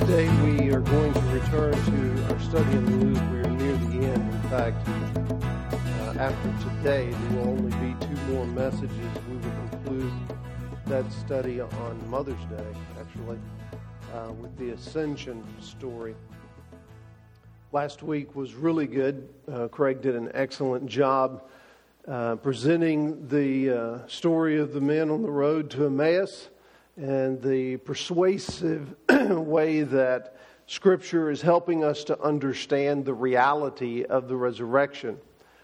Today we are going to return to our study in Luke. We are near the end. In fact, after today, there will only be 2 more messages. We will conclude that study on Mother's Day, actually, with the Ascension story. Last week was really good. Craig did an excellent job presenting the story of the men on the road to Emmaus and the persuasive way that Scripture is helping us to understand the reality of the resurrection.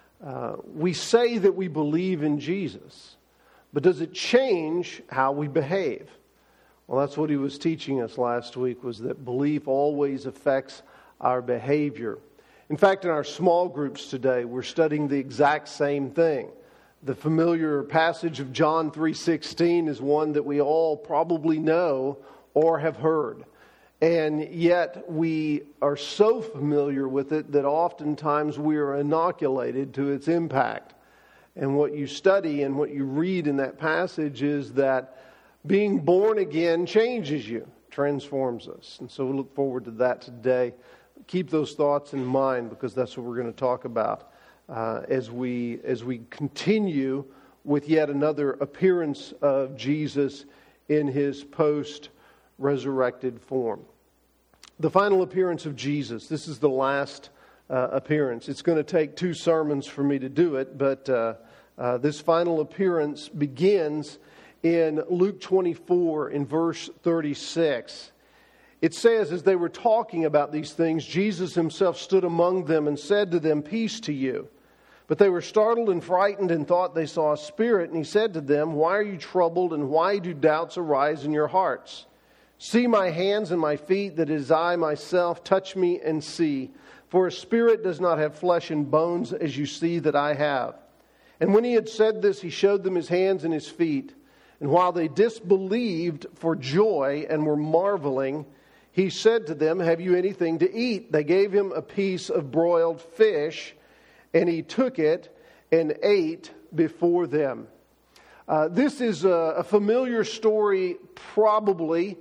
We say that we believe in Jesus, but does it change how we behave? Well, that's what he was teaching us last week, was that belief always affects our behavior. In fact, in our small groups today, we're studying the exact same thing. The familiar passage of John 3:16 is one that we all probably know or have heard. And yet we are so familiar with it that oftentimes we are inoculated to its impact. And what you study and what you read in that passage is that being born again changes you, transforms us. And so we look forward to that today. Keep those thoughts in mind, because that's what we're going to talk about as we continue with yet another appearance of Jesus in his post-resurrected form. The final appearance of Jesus. This is the last appearance. It's going to take 2 sermons for me to do it, but this final appearance begins in Luke 24 in verse 36. It says, as they were talking about these things, Jesus himself stood among them and said to them, "Peace to you." But they were startled and frightened and thought they saw a spirit. And he said to them, "Why are you troubled, and why do doubts arise in your hearts? See my hands and my feet, that it is I myself. Touch me and see. For a spirit does not have flesh and bones, as you see that I have." And when he had said this, he showed them his hands and his feet. And while they disbelieved for joy and were marveling, he said to them, "Have you anything to eat?" They gave him a piece of broiled fish, and he took it and ate before them. This is a familiar story, probably.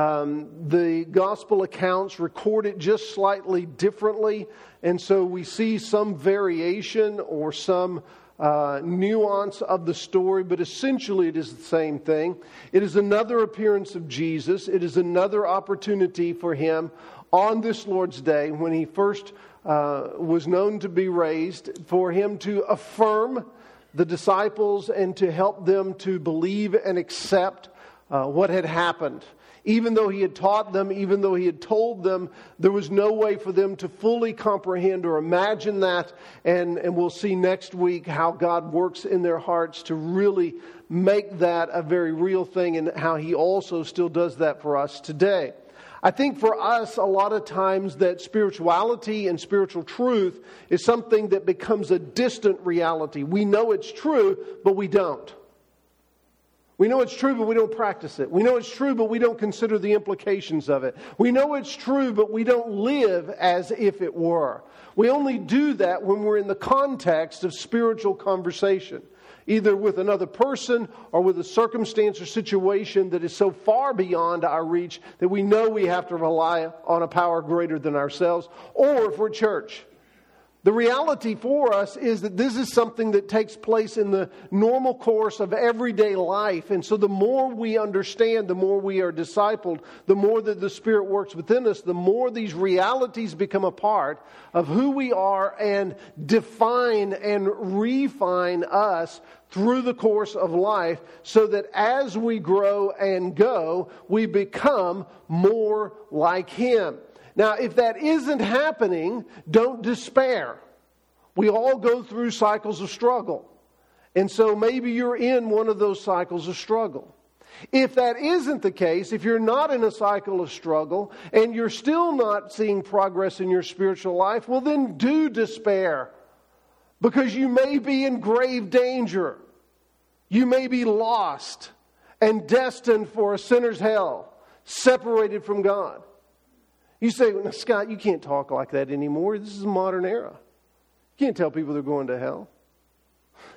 The gospel accounts record it just slightly differently, and so we see some variation or some nuance of the story, but essentially it is the same thing. It is another appearance of Jesus. It is another opportunity for him on this Lord's Day, when he first was known to be raised, for him to affirm the disciples and to help them to believe and accept what had happened. Even though he had taught them, even though he had told them, there was no way for them to fully comprehend or imagine that. And we'll see next week how God works in their hearts to really make that a very real thing, and how he also still does that for us today. I think for us, a lot of times that spirituality and spiritual truth is something that becomes a distant reality. We know it's true, but we don't. We know it's true, but we don't practice it. We know it's true, but we don't consider the implications of it. We know it's true, but we don't live as if it were. We only do that when we're in the context of spiritual conversation, either with another person or with a circumstance or situation that is so far beyond our reach that we know we have to rely on a power greater than ourselves, or if we're church. The reality for us is that this is something that takes place in the normal course of everyday life. And so the more we understand, the more we are discipled, the more that the Spirit works within us, the more these realities become a part of who we are and define and refine us through the course of life, so that as we grow and go, we become more like him. Now, if that isn't happening, don't despair. We all go through cycles of struggle. And so maybe you're in one of those cycles of struggle. If that isn't the case, if you're not in a cycle of struggle and you're still not seeing progress in your spiritual life, well then do despair. Because you may be in grave danger. You may be lost and destined for a sinner's hell, separated from God. You say, "Well, Scott, you can't talk like that anymore. This is a modern era. You can't tell people they're going to hell."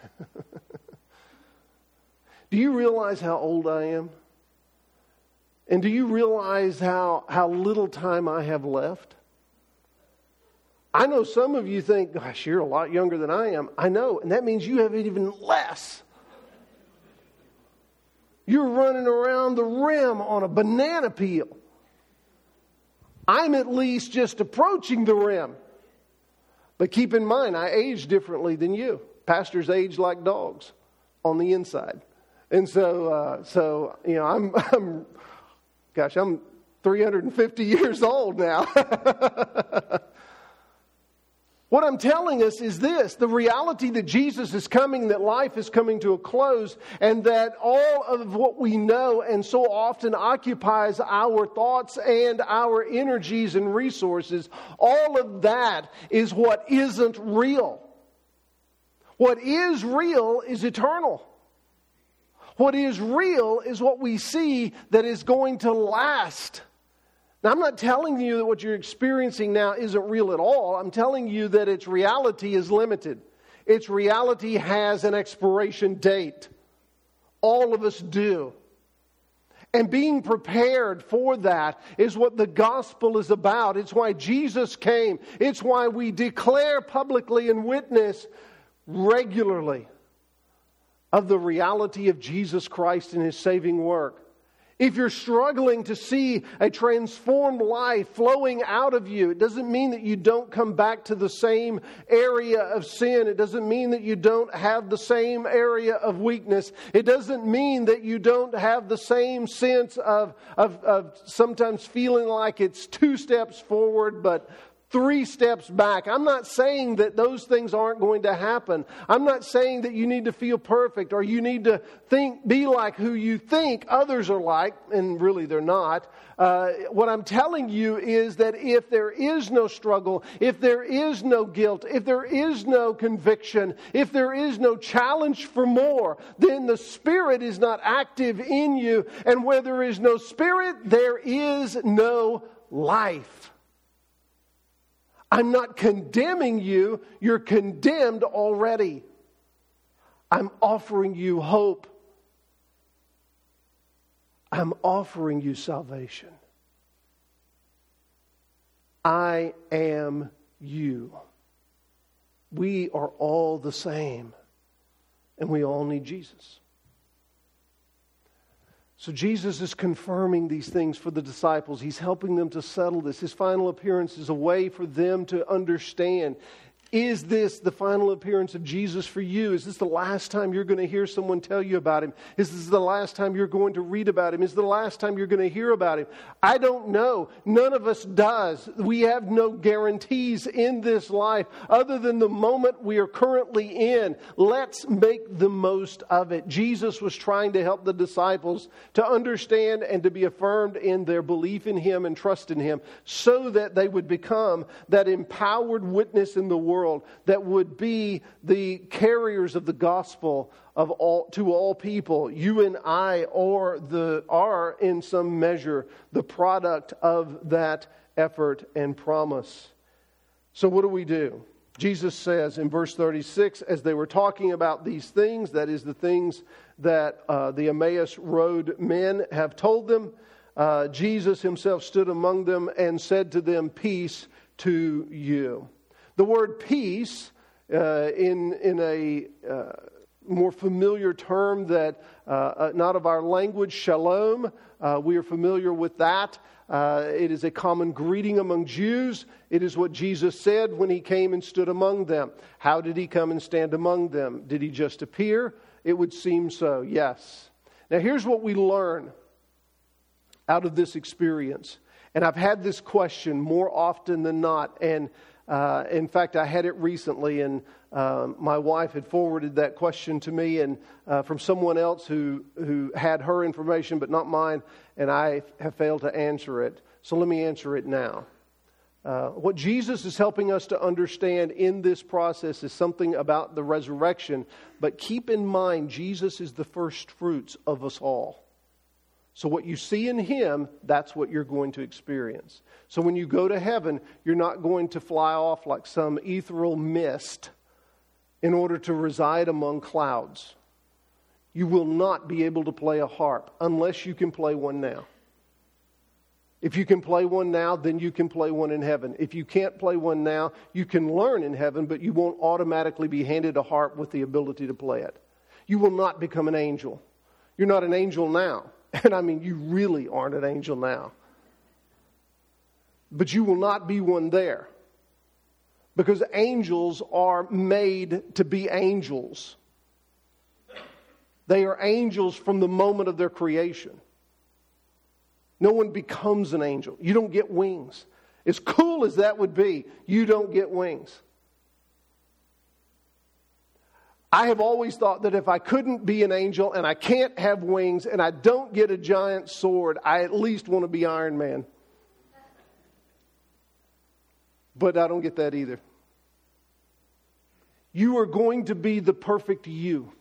Do you realize how old I am? And do you realize how little time I have left? I know some of you think, gosh, you're a lot younger than I am. I know, and that means you have even less. You're running around the rim on a banana peel. I'm at least just approaching the rim. But keep in mind, I age differently than you. Pastors age like dogs on the inside. And so you know, I'm 350 years old now. What I'm telling us is this: the reality that Jesus is coming, that life is coming to a close, and that all of what we know and so often occupies our thoughts and our energies and resources, all of that is what isn't real. What is real is eternal. What is real is what we see that is going to last. Now, I'm not telling you that what you're experiencing now isn't real at all. I'm telling you that its reality is limited. Its reality has an expiration date. All of us do. And being prepared for that is what the gospel is about. It's why Jesus came. It's why we declare publicly and witness regularly of the reality of Jesus Christ and His saving work. If you're struggling to see a transformed life flowing out of you, it doesn't mean that you don't come back to the same area of sin. It doesn't mean that you don't have the same area of weakness. It doesn't mean that you don't have the same sense of sometimes feeling like it's 2 steps forward, but 3 steps back. I'm not saying that those things aren't going to happen. I'm not saying that you need to feel perfect or you need to be like who you think others are like, and really they're not. What I'm telling you is that if there is no struggle, if there is no guilt, if there is no conviction, if there is no challenge for more, then the Spirit is not active in you. And where there is no Spirit, there is no life. I'm not condemning you. You're condemned already. I'm offering you hope. I'm offering you salvation. I am you. We are all the same, and we all need Jesus. So Jesus is confirming these things for the disciples. He's helping them to settle this. His final appearance is a way for them to understand, is this the final appearance of Jesus for you? Is this the last time you're going to hear someone tell you about Him? Is this the last time you're going to read about Him? Is this the last time you're going to hear about Him? I don't know. None of us does. We have no guarantees in this life other than the moment we are currently in. Let's make the most of it. Jesus was trying to help the disciples to understand and to be affirmed in their belief in Him and trust in Him so that they would become that empowered witness in the world that would be the carriers of the gospel to all people. You and I are in some measure the product of that effort and promise. So what do? Jesus says in verse 36, as they were talking about these things, that is the things that the Emmaus Road men have told them, Jesus Himself stood among them and said to them, "Peace to you." The word peace, in a more familiar term that not of our language, shalom, we are familiar with that. It is a common greeting among Jews. It is what Jesus said when He came and stood among them. How did He come and stand among them? Did He just appear? It would seem so, yes. Now here's what we learn out of this experience. And I've had this question more often than not, and in fact, I had it recently, and my wife had forwarded that question to me, and from someone else who had her information but not mine, and I have failed to answer it. So let me answer it now. What Jesus is helping us to understand in this process is something about the resurrection, but keep in mind, Jesus is the first fruits of us all. So what you see in Him, that's what you're going to experience. So when you go to heaven, you're not going to fly off like some ethereal mist in order to reside among clouds. You will not be able to play a harp unless you can play one now. If you can play one now, then you can play one in heaven. If you can't play one now, you can learn in heaven, but you won't automatically be handed a harp with the ability to play it. You will not become an angel. You're not an angel now. And I mean, you really aren't an angel now. But you will not be one there. Because angels are made to be angels. They are angels from the moment of their creation. No one becomes an angel. You don't get wings. As cool as that would be, you don't get wings. I have always thought that if I couldn't be an angel and I can't have wings and I don't get a giant sword, I at least want to be Iron Man. But I don't get that either. You are going to be the perfect you.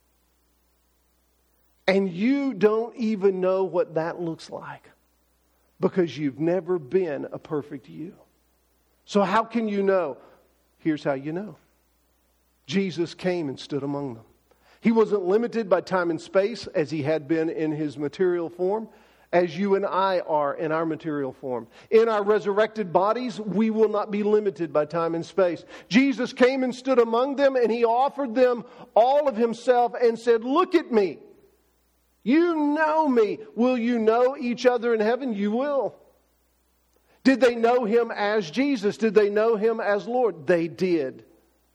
And you don't even know what that looks like because you've never been a perfect you. So how can you know? Here's how you know. Jesus came and stood among them. He wasn't limited by time and space as he had been in his material form, as you and I are in our material form. In our resurrected bodies, we will not be limited by time and space. Jesus came and stood among them, and he offered them all of himself and said, "Look at me. You know me. Will you know each other in heaven? You will." Did they know him as Jesus? Did they know him as Lord? They did.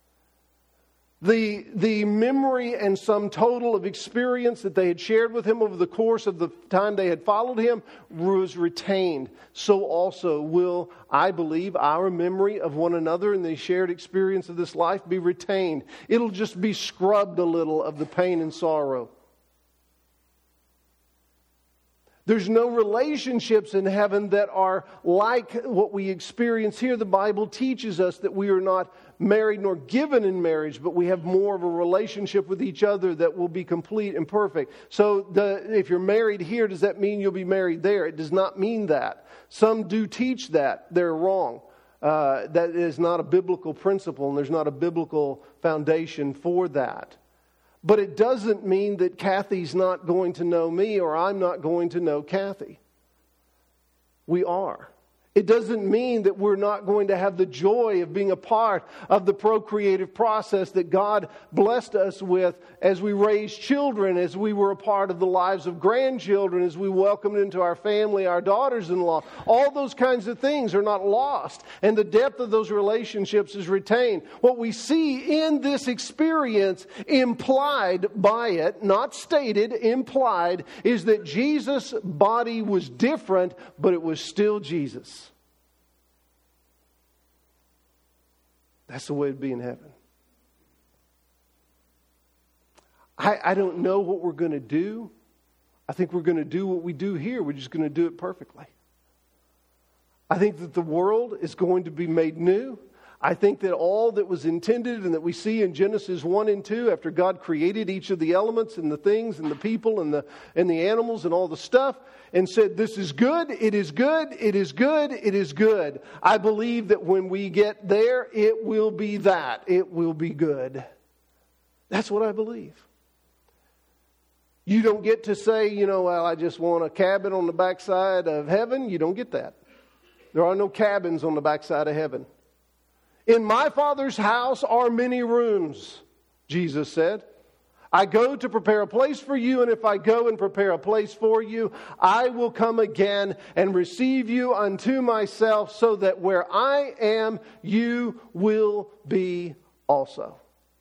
The memory and sum total of experience that they had shared with him over the course of the time they had followed him was retained. So also will, I believe, our memory of one another and the shared experience of this life be retained. It'll just be scrubbed a little of the pain and sorrow. There's no relationships in heaven that are like what we experience here. The Bible teaches us that we are not married nor given in marriage, but we have more of a relationship with each other that will be complete and perfect. So if you're married here, does that mean you'll be married there? It does not mean that. Some do teach that. They're wrong. That is not a biblical principle, and there's not a biblical foundation for that. But it doesn't mean that Kathy's not going to know me or I'm not going to know Kathy. We are. It doesn't mean that we're not going to have the joy of being a part of the procreative process that God blessed us with as we raised children, as we were a part of the lives of grandchildren, as we welcomed into our family our daughters-in-law. All those kinds of things are not lost, and the depth of those relationships is retained. What we see in this experience, implied by it, not stated, implied, is that Jesus' body was different, but it was still Jesus. That's the way it'd be in heaven. I don't know what we're going to do. I think we're going to do what we do here. We're just going to do it perfectly. I think that the world is going to be made new. I think that all that was intended and that we see in Genesis 1 and 2, after God created each of the elements and the things and the people and the animals and all the stuff, and said, "This is good, it is good, it is good, it is good." I believe that when we get there, it will be that. It will be good. That's what I believe. You don't get to say, well, I just want a cabin on the backside of heaven. You don't get that. There are no cabins on the backside of heaven. "In my Father's house are many rooms," Jesus said. "I go to prepare a place for you, and if I go and prepare a place for you, I will come again and receive you unto myself, so that where I am, you will be also."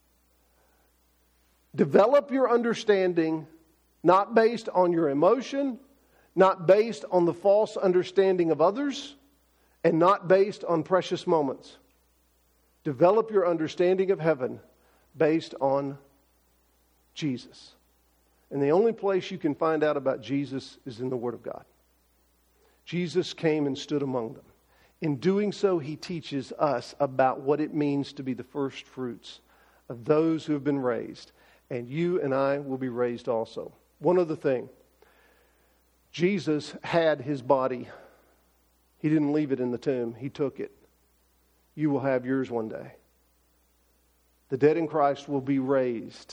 Develop your understanding, not based on your emotion, not based on the false understanding of others, and not based on precious moments. Develop your understanding of heaven based on Jesus. And the only place you can find out about Jesus is in the Word of God. Jesus came and stood among them. In doing so, he teaches us about what it means to be the first fruits of those who have been raised. And you and I will be raised also. One other thing. Jesus had his body. He didn't leave it in the tomb. He took it. You will have yours one day. The dead in Christ will be raised.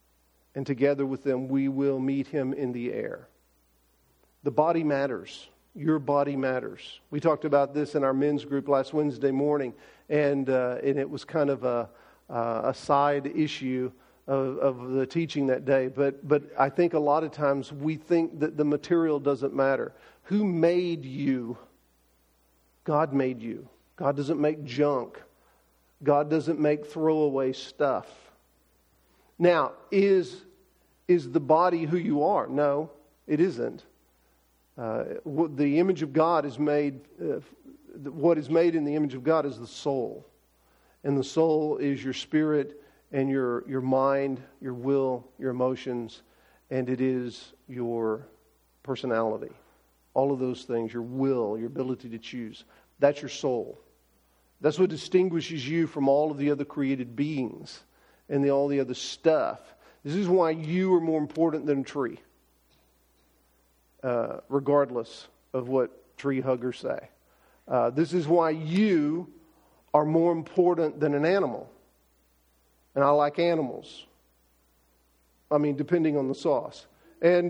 And together with them, we will meet him in the air. The body matters. Your body matters. We talked about this in our men's group last Wednesday morning, and it was kind of a side issue of the teaching that day. But I think a lot of times we think that the material doesn't matter. Who made you? God made you. God doesn't make junk. God doesn't make throwaway stuff. Now, is the body who you are? No, it isn't. The image of God is made, what is made in the image of God is the soul. And the soul is your spirit and your mind, your will, your emotions, and it is your personality. All of those things, your will, your ability to choose. That's your soul. That's what distinguishes you from all of the other created beings and all the other stuff. This is why you are more important than a tree, regardless of what tree huggers say. This is why you are more important than an animal. And I like animals. I mean, depending on the sauce. And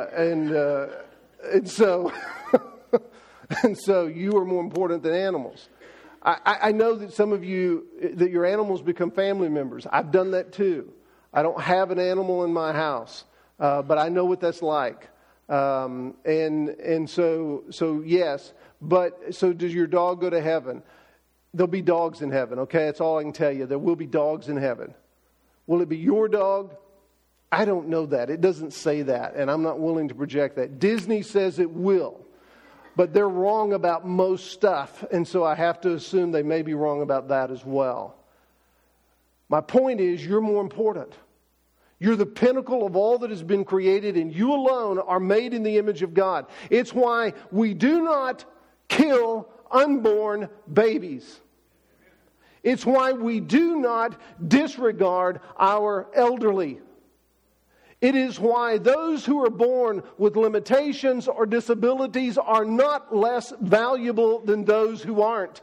so and so you are more important than animals. I know that some of you, that your animals become family members. I've done that too. I don't have an animal in my house, but I know what that's like. And so yes. But so does your dog go to heaven? There'll be dogs in heaven, okay? That's all I can tell you. There will be dogs in heaven. Will it be your dog? I don't know that. It doesn't say that, and I'm not willing to project that. Disney says it will, but they're wrong about most stuff, and so I have to assume they may be wrong about that as well. My point is, you're more important. You're the pinnacle of all that has been created, and you alone are made in the image of God. It's why we do not kill unborn babies. It's why we do not disregard our elderly. It is why those who are born with limitations or disabilities are not less valuable than those who aren't.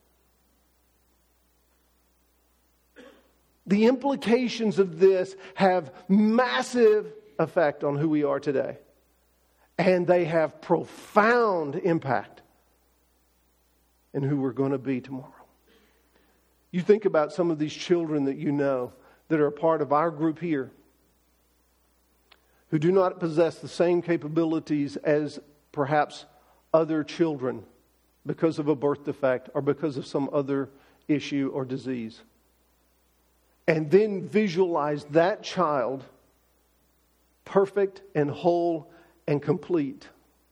The implications of this have massive effect on who we are today. And they have profound impact in who we're going to be tomorrow. You think about some of these children that you know that are a part of our group here who do not possess the same capabilities as perhaps other children because of a birth defect or because of some other issue or disease. And then visualize that child perfect and whole and complete.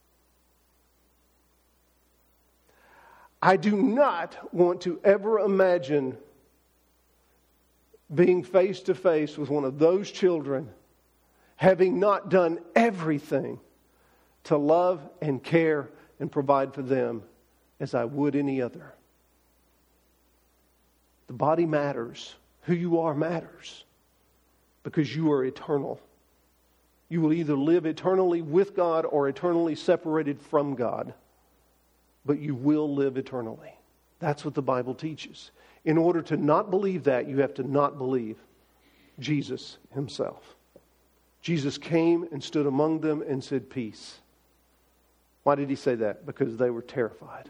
I do not want to ever imagine being face to face with one of those children having not done everything to love and care and provide for them as I would any other. The body matters. Who you are matters because you are eternal. You will either live eternally with God or eternally separated from God. But you will live eternally. That's what the Bible teaches. In order to not believe that, you have to not believe Jesus himself. Jesus came and stood among them and said, peace. Why did he say that? Because they were terrified.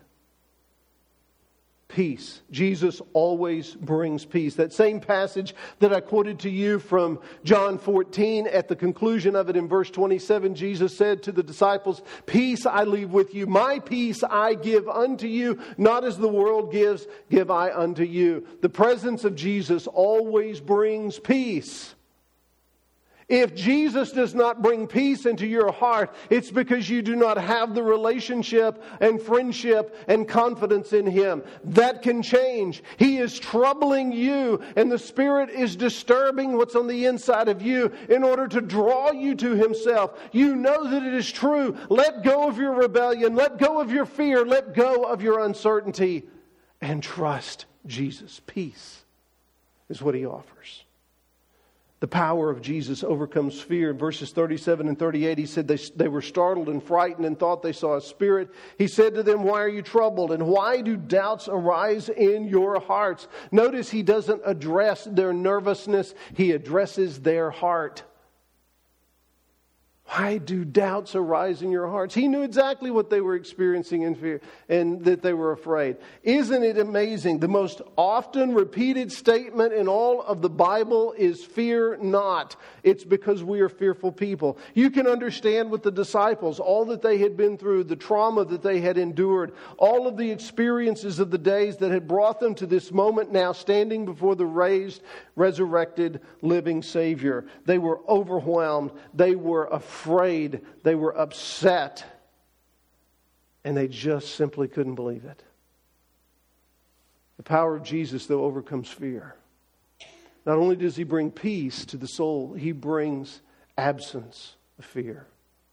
Peace. Jesus always brings peace. That same passage that I quoted to you from John 14, at the conclusion of it in verse 27, Jesus said to the disciples, peace I leave with you. My peace I give unto you. Not as the world gives, give I unto you. The presence of Jesus always brings peace. If Jesus does not bring peace into your heart, it's because you do not have the relationship and friendship and confidence in Him. That can change. He is troubling you, and the Spirit is disturbing what's on the inside of you in order to draw you to Himself. You know that it is true. Let go of your rebellion. Let go of your fear. Let go of your uncertainty and trust Jesus. Peace is what He offers. The power of Jesus overcomes fear. In verses 37 and 38, he said they were startled and frightened and thought they saw a spirit. He said to them, why are you troubled? And why do doubts arise in your hearts? Notice he doesn't address their nervousness. He addresses their heart. Why do doubts arise in your hearts? He knew exactly what they were experiencing in fear and that they were afraid. Isn't it amazing? The most often repeated statement in all of the Bible is fear not. It's because we are fearful people. You can understand with the disciples, all that they had been through, the trauma that they had endured, all of the experiences of the days that had brought them to this moment now, standing before the raised, resurrected, living Savior. They were overwhelmed. They were afraid, they were upset, and they just simply couldn't believe it. The power of Jesus, though, overcomes fear. Not only does He bring peace to the soul, He brings absence of fear.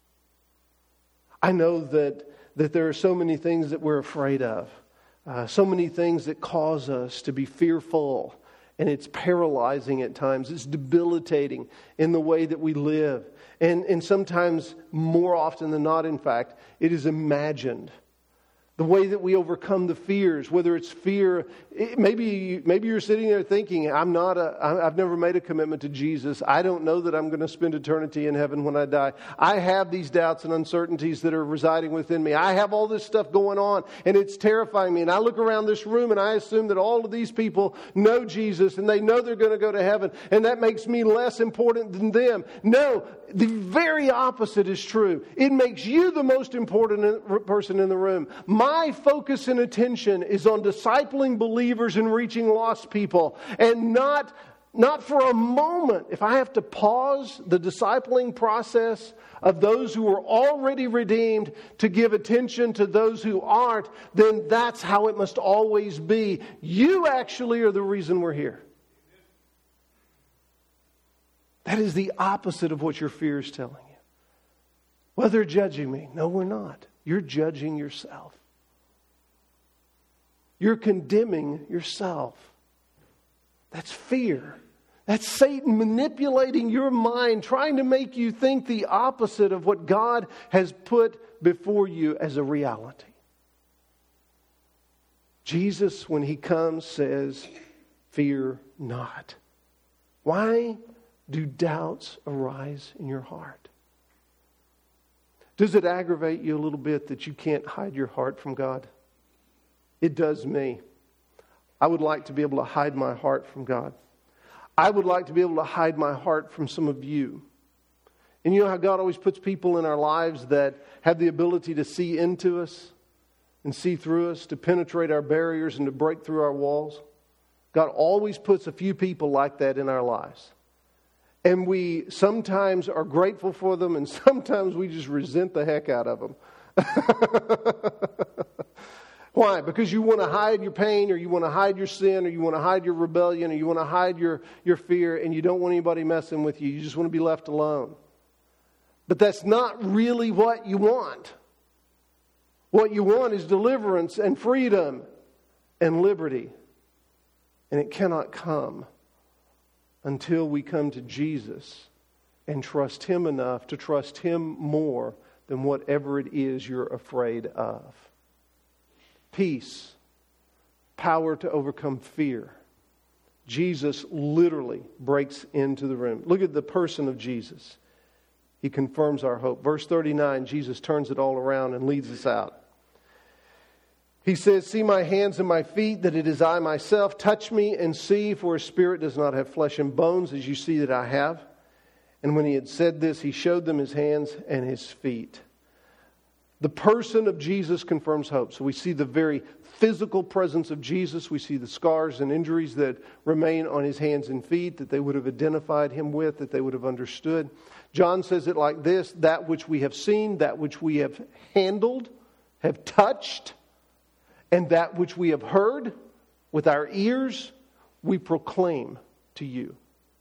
I know that there are so many things that we're afraid of, so many things that cause us to be fearful, and it's paralyzing at times. It's debilitating in the way that we live. And sometimes, more often than not, in fact, it is imagined. The way that we overcome the fears, whether it's fear, maybe you're sitting there thinking, I've never made a commitment to Jesus. I don't know that I'm going to spend eternity in heaven when I die. I have these doubts and uncertainties that are residing within me. I have all this stuff going on, and it's terrifying me. And I look around this room, and I assume that all of these people know Jesus, and they know they're going to go to heaven, and that makes me less important than them. No, the very opposite is true. It makes you the most important person in the room. My focus and attention is on discipling believers and reaching lost people, and not for a moment. If I have to pause the discipling process of those who are already redeemed to give attention to those who aren't, then that's how it must always be. You actually are the reason we're here. That is the opposite of what your fear is telling you. Well, they're judging me. No, we're not. You're judging yourself. You're condemning yourself. That's fear. That's Satan manipulating your mind, trying to make you think the opposite of what God has put before you as a reality. Jesus, when He comes, says, fear not. Why do doubts arise in your heart? Does it aggravate you a little bit that you can't hide your heart from God? It does me. I would like to be able to hide my heart from God. I would like to be able to hide my heart from some of you. And you know how God always puts people in our lives that have the ability to see into us and see through us, to penetrate our barriers and to break through our walls? God always puts a few people like that in our lives. And we sometimes are grateful for them, and sometimes we just resent the heck out of them. Why? Because you want to hide your pain, or you want to hide your sin, or you want to hide your rebellion, or you want to hide your fear, and you don't want anybody messing with you. You just want to be left alone. But that's not really what you want. What you want is deliverance and freedom and liberty. And it cannot come until we come to Jesus and trust Him enough to trust Him more than whatever it is you're afraid of. Peace, power to overcome fear. Jesus literally breaks into the room. Look at the person of Jesus. He confirms our hope. Verse 39, Jesus turns it all around and leads us out. He says, see my hands and my feet, that it is I myself. Touch me and see, for a spirit does not have flesh and bones, as you see that I have. And when He had said this, He showed them His hands and His feet. The person of Jesus confirms hope. So we see the very physical presence of Jesus. We see the scars and injuries that remain on His hands and feet that they would have identified Him with, that they would have understood. John says it like this: that which we have seen, that which we have handled, have touched, and that which we have heard with our ears, we proclaim to you.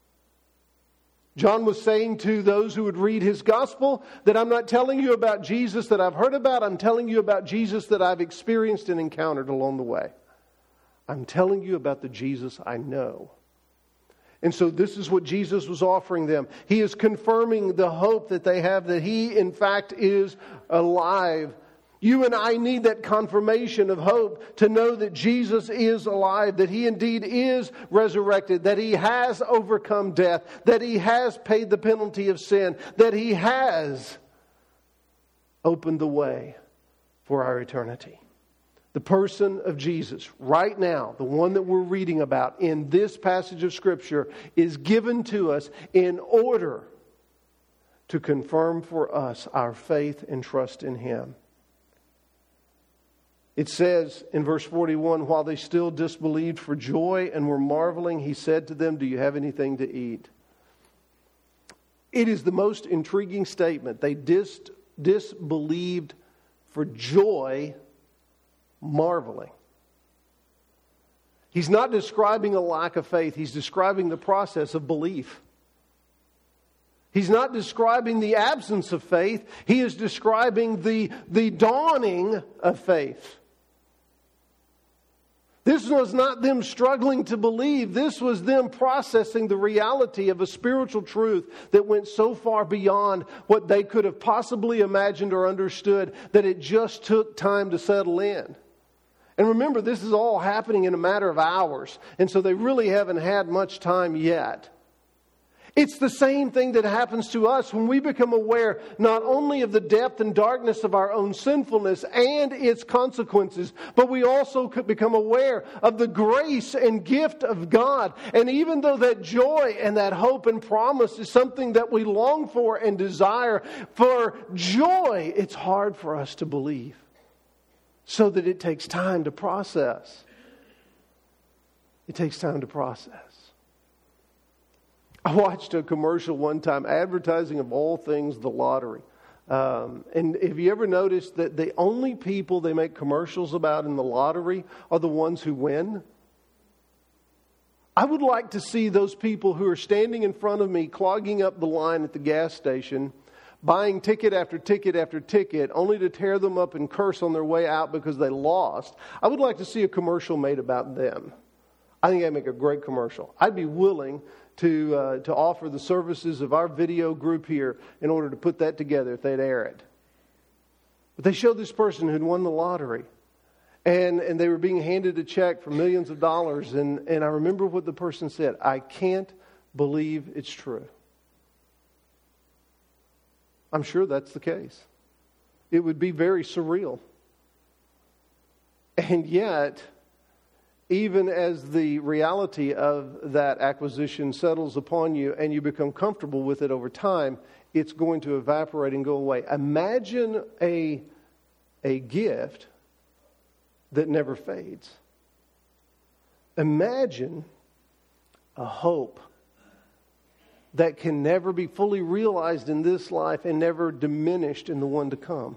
John was saying to those who would read his gospel that I'm not telling you about Jesus that I've heard about. I'm telling you about Jesus that I've experienced and encountered along the way. I'm telling you about the Jesus I know. And so this is what Jesus was offering them. He is confirming the hope that they have, that He, in fact, is alive. You and I need that confirmation of hope to know that Jesus is alive, that He indeed is resurrected, that He has overcome death, that He has paid the penalty of sin, that He has opened the way for our eternity. The person of Jesus, right now, the one that we're reading about in this passage of Scripture, is given to us in order to confirm for us our faith and trust in Him. It says in verse 41, while they still disbelieved for joy and were marveling, He said to them, do you have anything to eat? It is the most intriguing statement. They disbelieved for joy, marveling. He's not describing a lack of faith. He's describing the process of belief. He's not describing the absence of faith. He is describing the dawning of faith. This was not them struggling to believe. This was them processing the reality of a spiritual truth that went so far beyond what they could have possibly imagined or understood that it just took time to settle in. And remember, this is all happening in a matter of hours. And so they really haven't had much time yet. It's the same thing that happens to us when we become aware not only of the depth and darkness of our own sinfulness and its consequences, but we also could become aware of the grace and gift of God. And even though that joy and that hope and promise is something that we long for and desire, for joy, it's hard for us to believe. So that it takes time to process. It takes time to process. I watched a commercial one time advertising, of all things, the lottery. And have you ever noticed that the only people they make commercials about in the lottery are the ones who win? I would like to see those people who are standing in front of me clogging up the line at the gas station, buying ticket after ticket after ticket, only to tear them up and curse on their way out because they lost. I would like to see a commercial made about them. I think I'd make a great commercial. I'd be willing to offer the services of our video group here in order to put that together if they'd air it. But they showed this person who'd won the lottery. And they were being handed a check for millions of dollars. And I remember what the person said. I can't believe it's true. I'm sure that's the case. It would be very surreal. And yet, even as the reality of that acquisition settles upon you and you become comfortable with it over time, it's going to evaporate and go away. Imagine a gift that never fades. Imagine a hope that can never be fully realized in this life and never diminished in the one to come.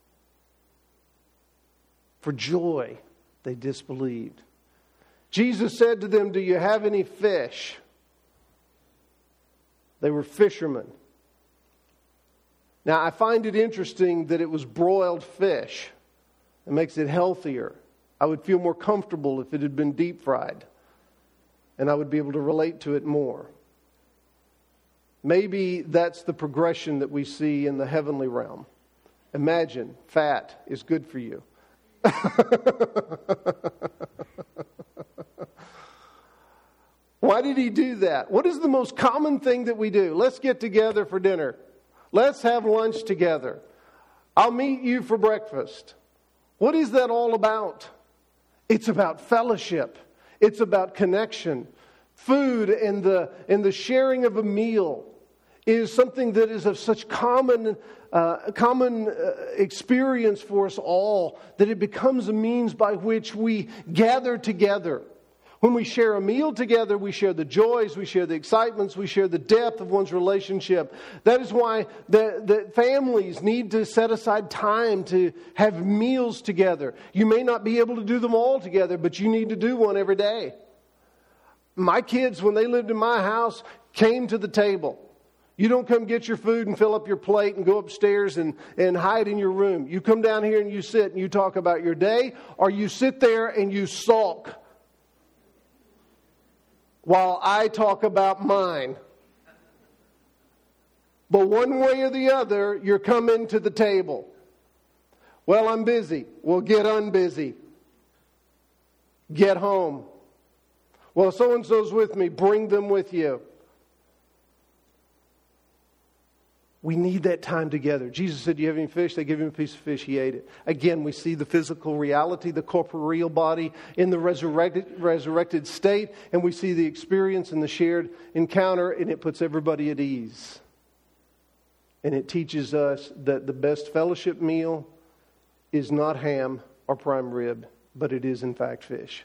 For joy, they disbelieved. Jesus said to them, do you have any fish? They were fishermen. Now, I find it interesting that it was broiled fish. It makes it healthier. I would feel more comfortable if it had been deep fried. And I would be able to relate to it more. Maybe that's the progression that we see in the heavenly realm. Imagine, fat is good for you. Why did He do that? What is the most common thing that we do? Let's get together for dinner. Let's have lunch together. I'll meet you for breakfast. What is that all about? It's about fellowship. It's about connection. Food and the sharing of a meal is something that is of such common experience for us all that it becomes a means by which we gather together. When we share a meal together, we share the joys, we share the excitements, we share the depth of one's relationship. That is why the families need to set aside time to have meals together. You may not be able to do them all together, but you need to do one every day. My kids, when they lived in my house, came to the table. You don't come get your food and fill up your plate and go upstairs and hide in your room. You come down here and you sit and you talk about your day, or you sit there and you sulk while I talk about mine. But one way or the other, you're coming to the table. Well, I'm busy. Well, get unbusy. Get home. Well, so-and-so's with me. Bring them with you. We need that time together. Jesus said, do you have any fish? They gave him a piece of fish. He ate it. Again, we see the physical reality, the corporeal body in the resurrected state. And we see the experience and the shared encounter. And it puts everybody at ease. And it teaches us that the best fellowship meal is not ham or prime rib, but it is in fact fish.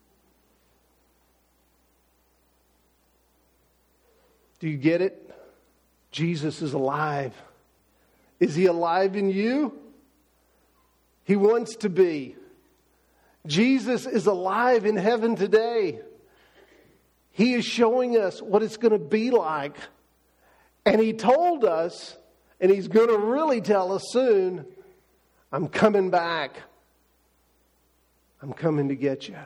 Do you get it? Jesus is alive. Is He alive in you? He wants to be. Jesus is alive in heaven today. He is showing us what it's going to be like. And He told us, and He's going to really tell us soon, I'm coming back. I'm coming to get you.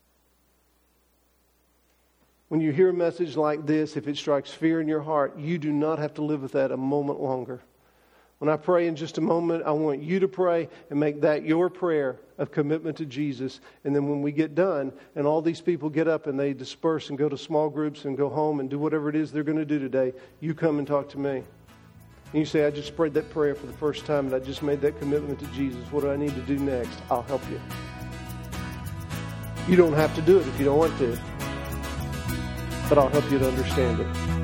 When you hear a message like this, if it strikes fear in your heart, you do not have to live with that a moment longer. When I pray in just a moment, I want you to pray and make that your prayer of commitment to Jesus. And then when we get done and all these people get up and they disperse and go to small groups and go home and do whatever it is they're going to do today, you come and talk to me. And you say, I just prayed that prayer for the first time and I just made that commitment to Jesus. What do I need to do next? I'll help you. You don't have to do it if you don't want to. But I'll help you to understand it.